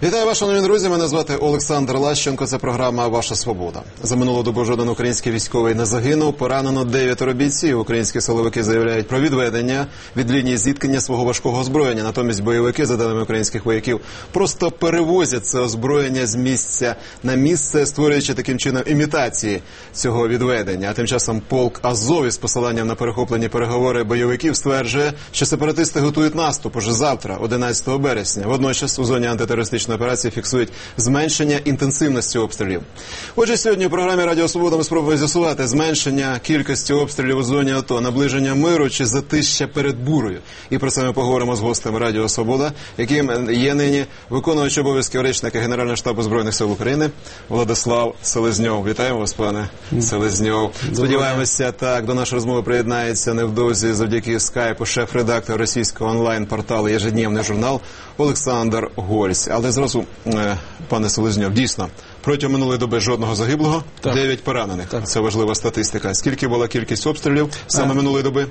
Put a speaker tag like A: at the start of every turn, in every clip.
A: Вітаю вас, шановні друзі, мене звати Олександр Лащенко, це програма «Ваша свобода». За минулу добу жоден український військовий не загинув, поранено 9 бійців. Українські силовики заявляють про відведення від лінії зіткнення свого важкого озброєння. Натомість бойовики, за даними українських вояків, просто перевозять це озброєння з місця на місце, створюючи таким чином імітації цього відведення. А тим часом полк Азов із посиланням на перехоплені переговори бойовиків стверджує, що сепаратисти готують наступ уже завтра, 11 березня. Водночас у зоні антитерористичної операції фіксують зменшення інтенсивності обстрілів. Отже, сьогодні у програмі «Радіо Свобода» ми спробуємо з'ясувати зменшення кількості обстрілів у зоні АТО, наближення миру чи затища перед бурою. І про це ми поговоримо з гостем «Радіо Свобода», яким є нині виконувач обов'язків речника Генерального штабу Збройних сил України Владислав Селезньов. Вітаємо вас, пане Селезньов. Сподіваємося, так, до нашої розмови приєднається невдовзі завдяки скайпу шеф-редактор російського онлайн-порталу «Ежедневний журнал» Олександр Гольц. Але зразу, пане Селезньов, дійсно, протягом минулої доби жодного загиблого, 9 поранених. Так. Це важлива статистика. Скільки була кількість обстрілів саме минулої доби?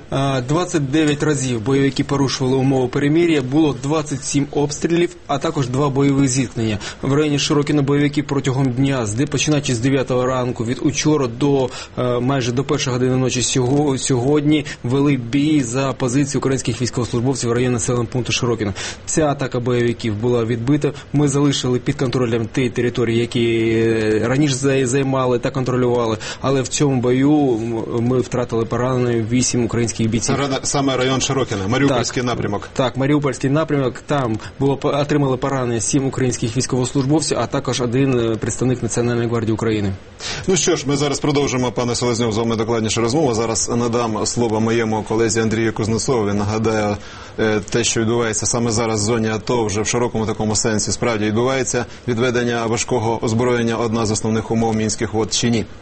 B: 29 разів бойовики порушували умови перемир'я, було 27 обстрілів, а також 2 бойові зіткнення. В районі Широкіна бойовики протягом дня, починаючи з 9 ранку, від учора до майже до 1 години ночі сьогодні, вели бій за позиції українських військовослужбовців в районі населеного пункту Широкіна. Ця атака бойовиків була відбита. Ми залишили під контролем ті території, які раніше займали та контролювали, але в цьому бою ми втратили поранені 8 українських бійців.
A: Саме район Широкіна, Маріупольський напрямок.
B: Так, Маріупольський напрямок, там отримали поранення 7 українських військовослужбовців, а також 1 представник Національної гвардії України.
A: Ну що ж, ми зараз продовжимо, пане Селезньов, з вами докладніше розмову. Зараз надам слово моєму колезі Андрію Кузнецову. Він нагадає те, що відбувається саме зараз в зоні АТО, вже в широкому такому сенсі справді відбувається відведення важкого озброєння, одна з основних умов Мінських угод, чи ні?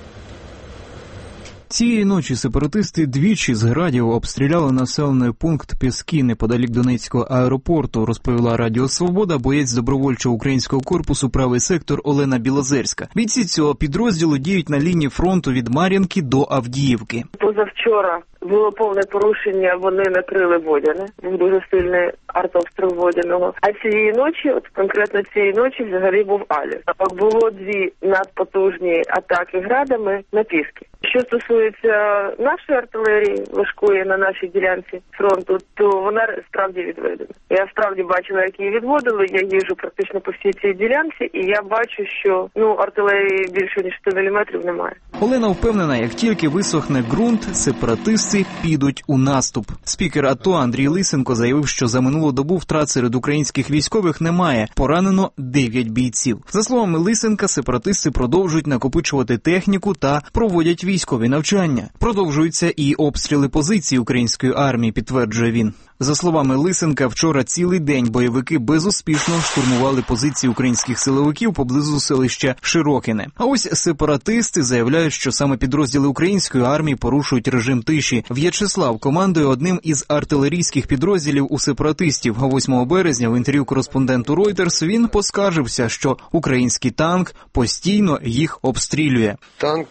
C: Цієї ночі сепаратисти двічі з градів обстріляли населений пункт Піски неподалік Донецького аеропорту, розповіла Радіо Свобода боєць добровольчого українського корпусу «Правий сектор» Олена Білозерська. Бійці цього підрозділу діють на лінії фронту від Мар'їнки до Авдіївки.
D: Позавчора було повне порушення, вони накрили Водяне, був дуже сильний артобстріл Водяного. А цієї ночі, от конкретно цієї ночі, взагалі був Аліс. Було 2 надпотужні атаки градами на Піски. Що стосується нашої артилерії, важкої на нашій ділянці фронту, то вона справді відведена. Я справді бачила, як її відводили, я їжджу практично по всій цій ділянці, і я бачу, що артилерії більше ніж 100 мм немає.
C: Олена впевнена, як тільки висохне ґрунт, сепаратисти підуть у наступ. Спікер АТО Андрій Лисенко заявив, що за минулу добу втрат серед українських військових немає. Поранено 9 бійців. За словами Лисенка, сепаратисти продовжують накопичувати техніку та проводять військові навчання. Продовжуються і обстріли позицій української армії, підтверджує він. За словами Лисенка, вчора цілий день бойовики безуспішно штурмували позиції українських силовиків поблизу селища Широкіне. А ось сепаратисти заявляють, що саме підрозділи української армії порушують режим тиші. В'ячеслав командує одним із артилерійських підрозділів у сепаратистів. 8 березня в інтерв'ю кореспонденту Reuters він поскаржився, що український танк постійно їх обстрілює.
E: Танк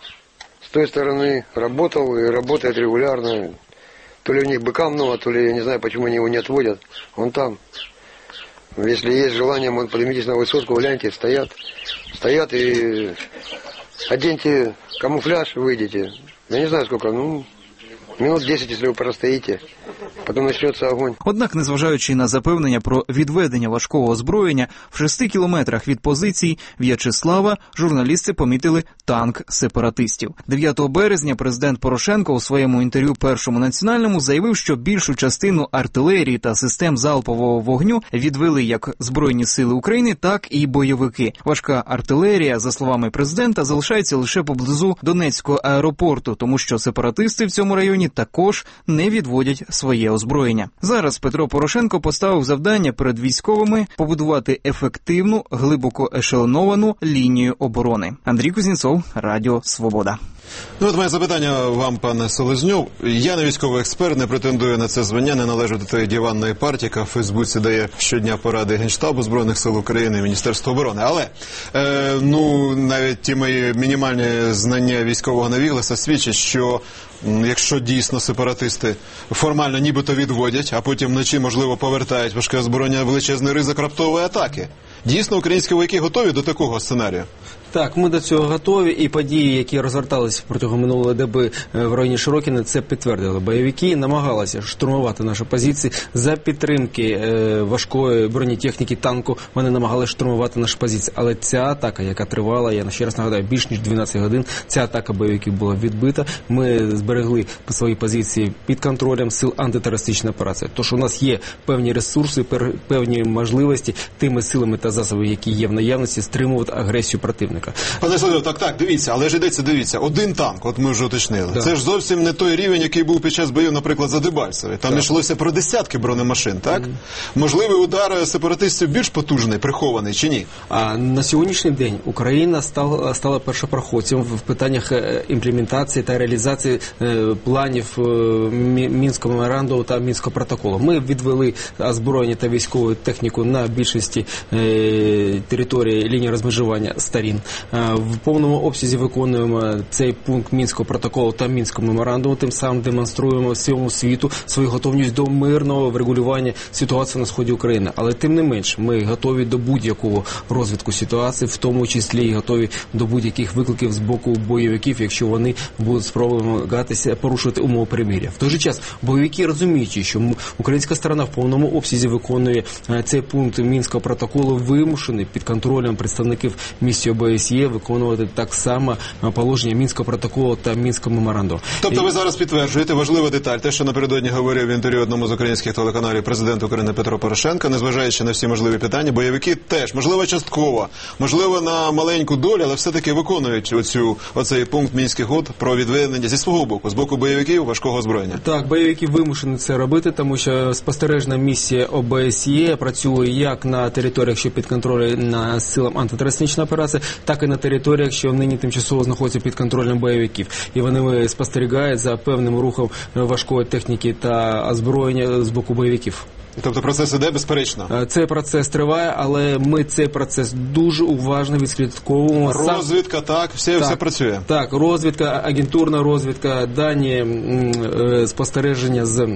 E: с той стороны работал и работает регулярно. То ли у них быка много, то ли я не знаю, почему они его не отводят. Он там. Если есть желание, можно поднимитесь на высотку, гляньте, стоят и оденьте камуфляж, выйдете. Я не знаю сколько, минут 10, если вы простоите. Потім почнеться огонь.
C: Однак, незважаючи на запевнення про відведення важкого озброєння, в 6 кілометрах від позицій В'ячеслава журналісти помітили танк сепаратистів. 9 березня президент Порошенко у своєму інтерв'ю Першому національному заявив, що більшу частину артилерії та систем залпового вогню відвели як Збройні сили України, так і бойовики. Важка артилерія, за словами президента, залишається лише поблизу Донецького аеропорту, тому що сепаратисти в цьому районі також не відводять своє озброєння. Зараз Петро Порошенко поставив завдання перед військовими побудувати ефективну, глибоко ешелоновану лінію оборони. Андрій Кузнєцов, Радіо Свобода.
A: Ну, от моє запитання вам, пане Селезньов. Я не військовий експерт, не претендую на це звання, не належу до тієї диванної партії, яка в Фейсбуці дає щодня поради Генштабу Збройних сил України і Міністерству оборони. Але, навіть ті мої мінімальні знання військового навігласа свідчать, що якщо дійсно сепаратисти формально нібито відводять, а потім вночі, можливо, повертають важке озброєння, величезний ризик раптової атаки. Дійсно, українські вояки готові до такого сценарію?
B: Так, ми до цього готові, і події, які розгорталися протягом минулої доби в районі Широкіна, це підтвердили. Бойовики намагалися штурмувати наші позиції за підтримки важкої бронетехніки, танку. Вони намагалися штурмувати наші позиції. Але ця атака, яка тривала, я ще раз нагадаю, більш ніж 12 годин, ця атака бойовиків була відбита. Ми зберегли свої позиції під контролем сил антитерористичної операції. Тож у нас є певні ресурси, певні можливості тими силами та засобами, які є в наявності, стримувати агресію противника.
A: Пане Соловйов, так, дивіться, але ж йдеться, один танк, от ми вже уточнили. Да. Це ж зовсім не той рівень, який був під час боїв, наприклад, за Дебальцеве. Там йшлося про десятки бронемашин, так? Можливий удар сепаратистів більш потужний, прихований, чи ні?
B: А на сьогоднішній день Україна стала першопроходцем в питаннях імплементації та реалізації планів Мінського меморандуму та Мінського протоколу. Ми відвели озброєння та військову техніку на більшості території лінії розмежування сторін. В повному обсязі виконуємо цей пункт Мінського протоколу та Мінського меморандуму, тим самим демонструємо всьому світу свою готовність до мирного врегулювання ситуації на сході України. Але тим не менш, ми готові до будь-якого розвитку ситуації, в тому числі і готові до будь-яких викликів з боку бойовиків, якщо вони будуть спробувати порушувати умови перемир'я. В той же час бойовики, розуміючи, що українська сторона в повному обсязі виконує цей пункт Мінського протоколу, вимушені під контролем представників місії ОБСЄ виконувати так само положення Мінського протоколу та Мінського меморандуму.
A: Тобто ви зараз підтверджуєте важливу деталь, те, що напередодні говорив в інтерв'ю одному з українських телеканалів президент України Петро Порошенко, незважаючи на всі можливі питання, бойовики теж, можливо, частково, можливо, на маленьку долю, але все-таки виконують оцей пункт Мінських угод про відведення зі свого боку, з боку бойовиків важкого озброєння.
B: Так, бойовики вимушені це робити, тому що спостережна місія ОБСЄ працює як на територіях, що під контролем на силам антитерористичної операції, так і на територіях, що нині тимчасово знаходяться під контролем бойовиків. І вони спостерігають за певним рухом важкої техніки та озброєння з боку бойовиків.
A: Тобто процес іде безперечно?
B: Цей процес триває, але ми цей процес дуже уважно відслідковуємо.
A: Розвідка, так, все працює? Так,
B: розвідка, агентурна розвідка, дані спостереження з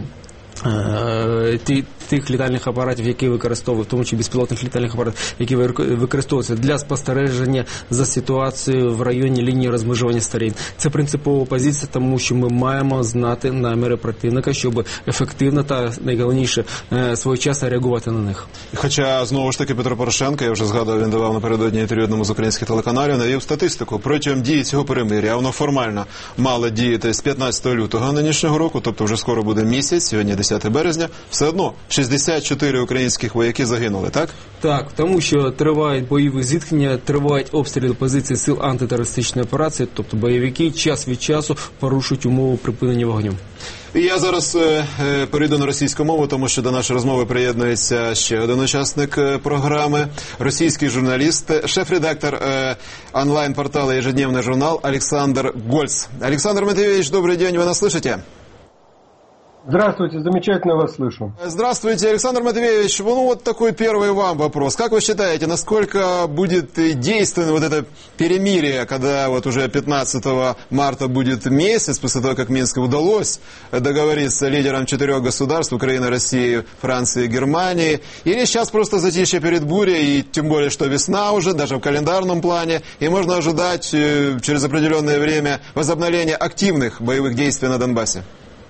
B: тих літальних апаратів, які використовують, в тому числі безпілотних літальних апаратів, які використовуються для спостереження за ситуацією в районі лінії розмежування сторін. Це принципова позиція, тому що ми маємо знати наміри противника, щоб ефективно та, найголовніше, своєчасно реагувати на них.
A: Хоча, знову ж таки, Петро Порошенко, я вже згадував, він давав напередодні інтерв'ю одному з українських телеканалів, навів статистику. Протягом дії цього перемир'я, воно формально мало діяти з 15 лютого нинішнього року, тобто вже скоро буде місяць, сьогодні 10 березня, все одно 64 українських вояки загинули, так?
B: Так, тому що тривають бойові зіткнення, тривають обстріли позицій сил антитерористичної операції, тобто бойовики час від часу порушують умови припинення вогню.
A: І я зараз перейду на російську мову, тому що до нашої розмови приєднується ще один учасник програми, російський журналіст, шеф-редактор онлайн-портала «Ежедневный журнал» Александр Гольц. Александр Матвеевич, добрый день, вы нас слышите?
F: Здравствуйте, замечательно вас слышу.
A: Здравствуйте, Александр Матвеевич. Ну вот такой первый вам вопрос. Как вы считаете, насколько будет действенным вот это перемирие, когда вот уже 15 марта будет месяц после того, как Минску удалось договориться лидерам 4 государств, Украины, России, Франции, Германии, или сейчас просто затишье перед бурей, и тем более, что весна уже, даже в календарном плане, и можно ожидать через определенное время возобновления активных боевых действий на Донбассе?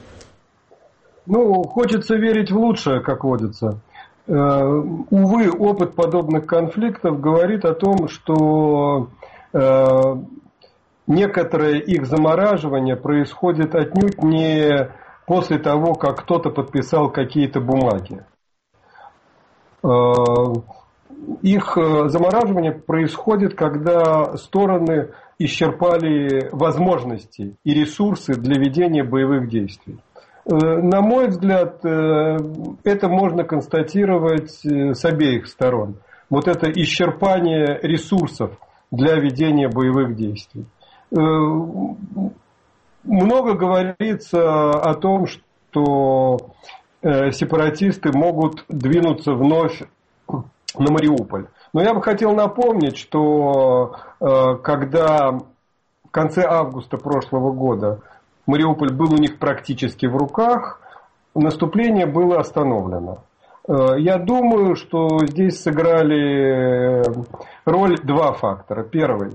F: Ну, хочется верить в лучшее, как водится. Увы, опыт подобных конфликтов говорит о том, что некоторое их замораживание происходит отнюдь не после того, как кто-то подписал какие-то бумаги. Их замораживание происходит, когда стороны исчерпали возможности и ресурсы для ведения боевых действий. На мой взгляд, это можно констатировать с обеих сторон. Вот это исчерпание ресурсов для ведения боевых действий. Много говорится о том, что сепаратисты могут двинуться вновь на Мариуполь. Но я бы хотел напомнить, что когда в конце августа прошлого года Мариуполь был у них практически в руках, наступление было остановлено. Я думаю, что здесь сыграли роль два фактора. Первый.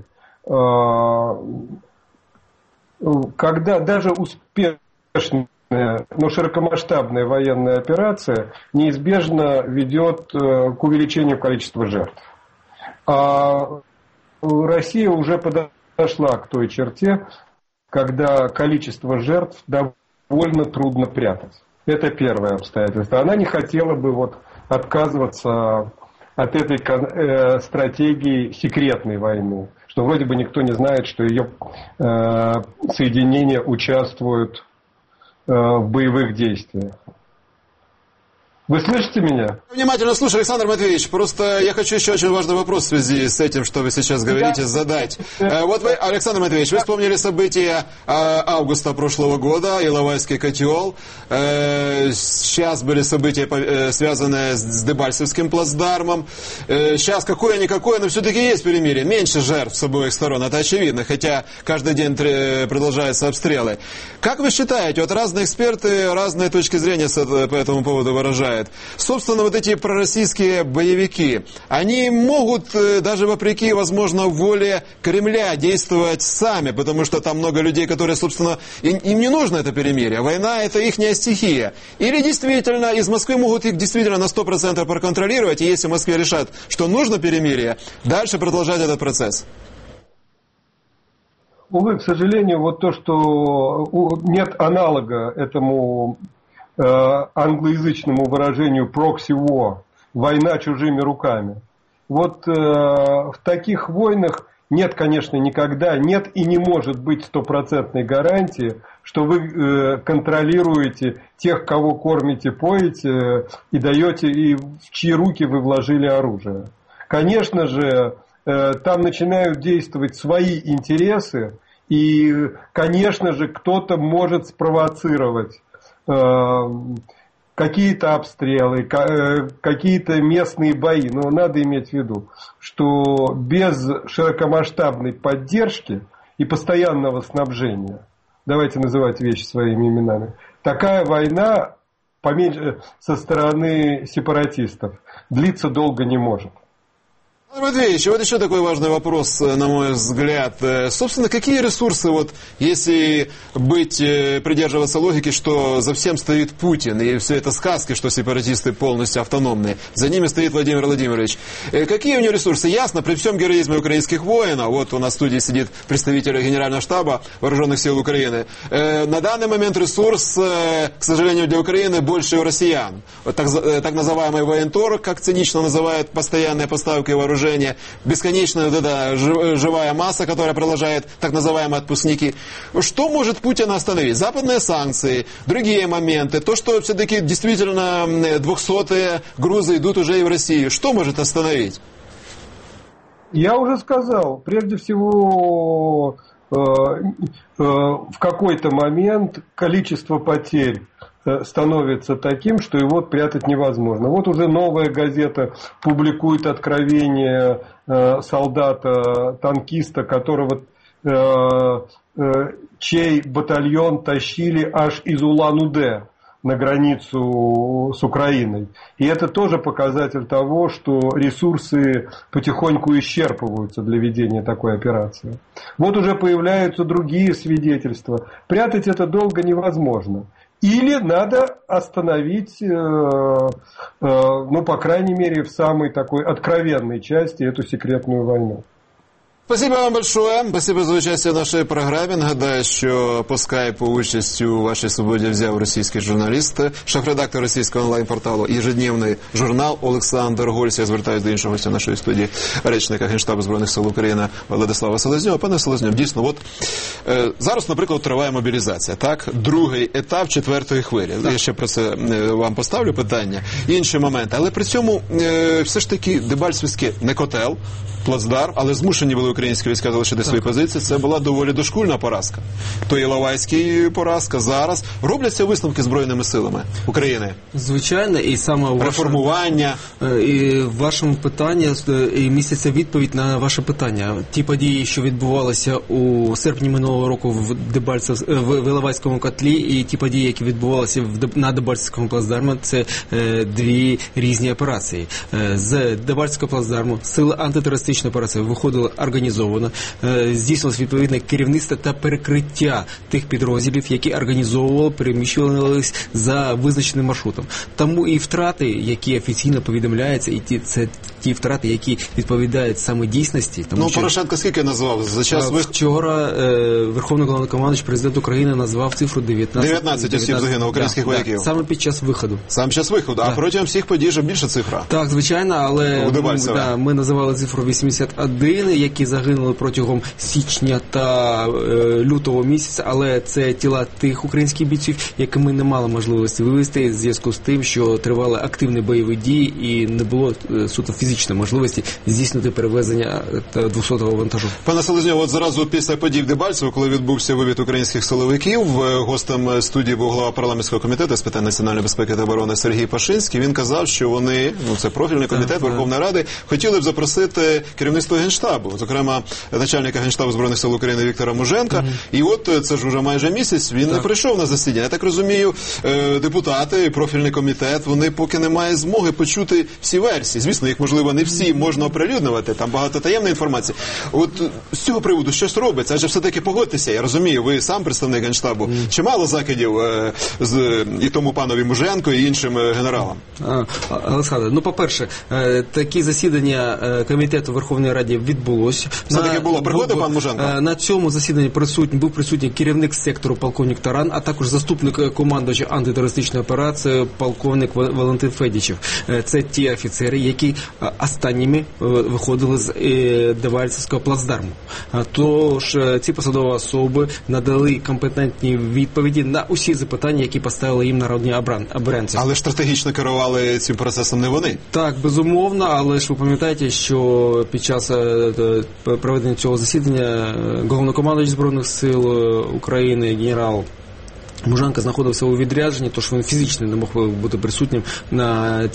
F: Когда даже успешная, но широкомасштабная военная операция неизбежно ведет к увеличению количества жертв. А Россия уже подошла к той черте, когда количество жертв довольно трудно прятать. Это первое обстоятельство. Она не хотела бы отказываться от этой стратегии секретной войны, что вроде бы никто не знает, что ее соединения участвуют в боевых действиях. Вы слышите меня?
A: Внимательно слушаю, Александр Матвеевич. Просто я хочу еще очень важный вопрос в связи с этим, что вы сейчас говорите, задать. Вот вы, Александр Матвеевич, вы вспомнили события августа прошлого года, Иловайский котел. Сейчас были события, связанные с Дебальцевским плацдармом. Сейчас какое-никакое, но все-таки есть перемирие. Меньше жертв с обоих сторон, это очевидно, хотя каждый день продолжаются обстрелы. Как вы считаете, вот разные эксперты разные точки зрения по этому поводу выражают. Собственно, вот эти пророссийские боевики, они могут даже вопреки, возможно, воле Кремля действовать сами, потому что там много людей, которые, собственно, им не нужно это перемирие. Война – это ихняя стихия. Или действительно из Москвы могут их действительно на 100% проконтролировать, и если в Москве решат, что нужно перемирие, дальше продолжать этот процесс.
F: Увы, к сожалению, вот то, что нет аналога этому англоязычному выражению proxy war, война чужими руками. Вот в таких войнах нет, конечно, никогда, нет и не может быть стопроцентной гарантии, что вы контролируете тех, кого кормите, поете и даете, и в чьи руки вы вложили оружие. Конечно же, там начинают действовать свои интересы, и, конечно же, кто-то может спровоцировать какие-то обстрелы, какие-то местные бои. Но надо иметь в виду, что без широкомасштабной поддержки и постоянного снабжения, давайте называть вещи своими именами, такая война со стороны сепаратистов длиться долго не может.
A: Александр Матвеевич, вот еще такой важный вопрос, на мой взгляд. Собственно, какие ресурсы, если придерживаться логики, что за всем стоит Путин, и все это сказки, что сепаратисты полностью автономные, за ними стоит Владимир Владимирович. Какие у него ресурсы? Ясно, при всем героизме украинских воинов, вот у нас в студии сидит представитель Генерального штаба Вооруженных сил Украины, на данный момент ресурс, к сожалению, для Украины больше у россиян. Так называемый военторг, как цинично называют постоянные поставки вооружения, бесконечная живая масса, которая продолжает так называемые отпускники. Что может Путина остановить? Западные санкции, другие моменты, то, что все-таки действительно 200-е грузы идут уже и в Россию. Что может остановить?
F: Я уже сказал, прежде всего, в какой-то момент количество потерь становится таким, что его прятать невозможно. Вот уже «Новая газета» публикует откровение солдата-танкиста, чей батальон тащили аж из Улан-Удэ на границу с Украиной. И это тоже показатель того, что ресурсы потихоньку исчерпываются для ведения такой операции. Вот уже появляются другие свидетельства. Прятать это долго невозможно. Или надо остановить, по крайней мере, в самой такой откровенной части эту секретную войну.
A: Спасибо вам большое. Спасибо за участие в нашій програмі. Нагадаю, що по скайпу участь у вашій свободі взяв російський журналіст, шеф-редактор російського онлайн-порталу «Єжедневний журнал» Олександр Гольц. Я звертаюся до іншого гостя нашої студії, речника Генштабу Збройних сил України Владислава Селезньова. Пане Селезньов, дійсно, зараз, наприклад, триває мобілізація, так? Другий етап 4-ї хвилі. Я ще про це вам поставлю питання. Інші моменти. Але при цьому все ж таки Дебальцевський не котел, плацдарм, але змушені були українські війська залишити свої позиції, це була доволі дошкульна поразка. То Іловайський поразка, зараз. Робляться висновки Збройними силами України?
B: Звичайно, і саме
A: реформування.
B: І в вашому питанні міститься відповідь на ваше питання. Ті події, що відбувалися у серпні минулого року в Іловайському котлі, і ті події, які відбувалися на Дебальцевському плацдармі, це дві різні операції. З Дебальцевського плацдарму сили антитерористичної операції виходили організовано, здійснилось відповідне керівництво та перекриття тих підрозділів, які організовували, переміщувалися за визначеним маршрутом. Тому і втрати, які офіційно повідомляються, і це ті втрати, які відповідають саме дійсності. Тому що
A: Порошенко скільки назвав? За час
B: вчора Верховний Головнокомандувач, президент України, назвав цифру
A: 19 осіб загинуло українських вояків.
B: Саме під час виходу.
A: Саме під час виходу, а протягом всіх подій вже більша цифра.
B: Так, звичайно, але ми називали цифру 81, які загинули протягом січня та лютого місяця, але це тіла тих українських бійців, які ми не мали можливості вивезти в зв'язку з тим, що тривали активні бойові дії і не було суто фізичної можливості здійснити перевезення 200-го вантажу.
A: Пане Селезньов, от зразу після подій в Дебальцево, коли відбувся вивід українських силовиків, гостем студії був голова парламентського комітету з питань національної безпеки та оборони Сергій Пашинський. Він казав, що вони, це профільний комітет Верховної Ради, хотіли б запросити керівництво Генштабу, зокрема начальника Генштабу Збройних сил України Віктора Муженка. І от це ж уже майже місяць, він не прийшов на засідання. Я так розумію, депутати, профільний комітет, вони поки не мають змоги почути всі версії. Звісно, їх, можливо, не всі можна оприлюднювати, там багато таємної інформації. От з цього приводу щось робиться, адже все-таки погодьтеся, я розумію, ви сам представник Генштабу, чимало закидів і тому панові Муженко, і іншим генералам?
B: Олександр, по-перше, такі засідання комітету Верховної Ради відбулося.
A: Все-таки було, приходив пан Муженко?
B: На цьому засіданні був присутній керівник сектору полковник Таран, а також заступник командувача антитерористичної операції полковник Валентин Федічев. Це ті офіцери, які останніми виходили з Дебальцевського плацдарму. Тож ці посадові особи надали компетентні відповіді на усі запитання, які поставили їм народні обранці.
A: Але стратегічно керували цим процесом не вони?
B: Так, безумовно, але ж ви пам'ятаєте, що під час проведення цього засідання головнокомандувач Збройних сил України генерал Муженко знаходився у відрядженні, тож він фізично не мог бути присутнім на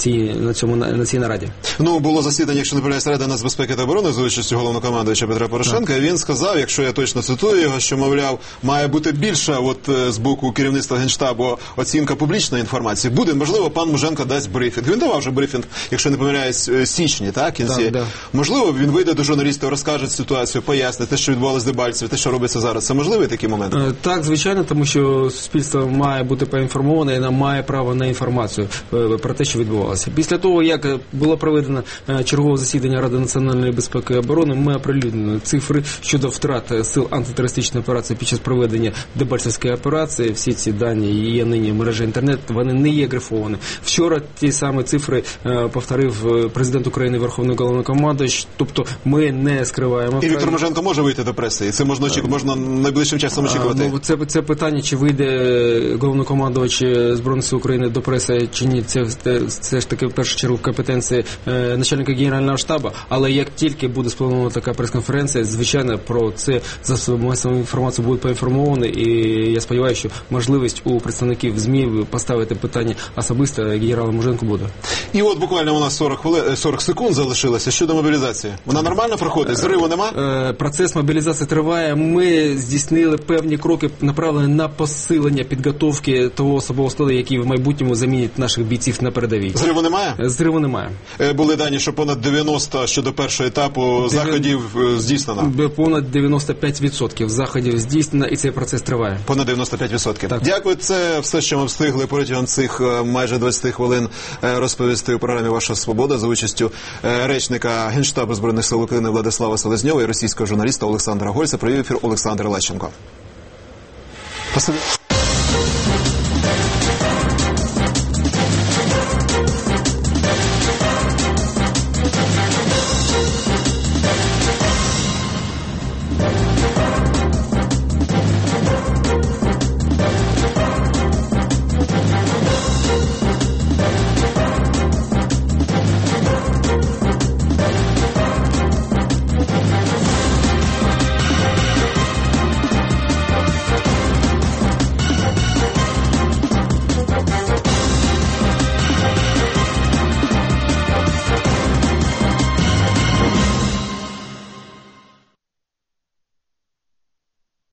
B: цій нараді.
A: Було засідання, якщо не помиляюсь, Ради нацбезпеки та оборони за участю головнокомандувача Петра Порошенка, і він сказав, якщо я точно цитую його, що, мовляв, має бути більша з боку керівництва Генштабу оцінка публічної інформації. Буде, можливо, пан Муженко дасть брифінг. Він давав вже брифінг, якщо не помиляюсь, січні, так, кінці.
B: Так.
A: Можливо, він вийде до журналістів, розкаже ситуацію, пояснить те, що відбувалося в Дебальцеві, те, що робиться зараз. Це можливий такий момент?
B: Так, звичайно, тому що суспільство має бути поінформоване і має право на інформацію про те, що відбувалося. Після того, як було проведено чергове засідання Ради національної безпеки і оборони, ми оприлюднили цифри щодо втрат сил антитерористичної операції під час проведення Дебальцевської операції. Всі ці дані є нині в мережі інтернет, вони не є грифовані. Вчора ті самі цифри повторив президент України Верховний Головнокомандувач, тобто ми не скриваємо.
A: І Віктор Муженко може вийти до преси, і це можна найближчим часом очікувати?
B: Це питання, чи вийде головнокомандувач Збройних сил України до преси чи ні, це ж таки в першу чергу в компетенції начальника Генерального штабу, але як тільки буде спланована така прес-конференція, звичайно, про це засоби масової інформації будуть поінформовані, і я сподіваюся, що можливість у представників ЗМІ поставити питання особисто генералу Муженку буде.
A: І от буквально у нас 40 секунд залишилося щодо мобілізації. Вона нормально проходить? Зриву нема?
B: Процес мобілізації триває. Ми здійснили певні кроки, направлені на посилення підготовки того особового складу, який в майбутньому замінить наших бійців на передовій.
A: Зриву немає?
B: Зриву немає.
A: Були дані, що понад 90 щодо першого етапу заходів здійснено.
B: Понад 95% заходів здійснено, і цей процес триває.
A: Понад 95%.
B: Так.
A: Дякую. Це все, що ми встигли протягом цих майже 20 хвилин розповісти у програмі «Ваша свобода» за участю речника Генштабу Збройних сил України Владислава Селезньова і російського журналіста Олександра Гольца. Провів ефір Олександр Лещенко. Спасибі.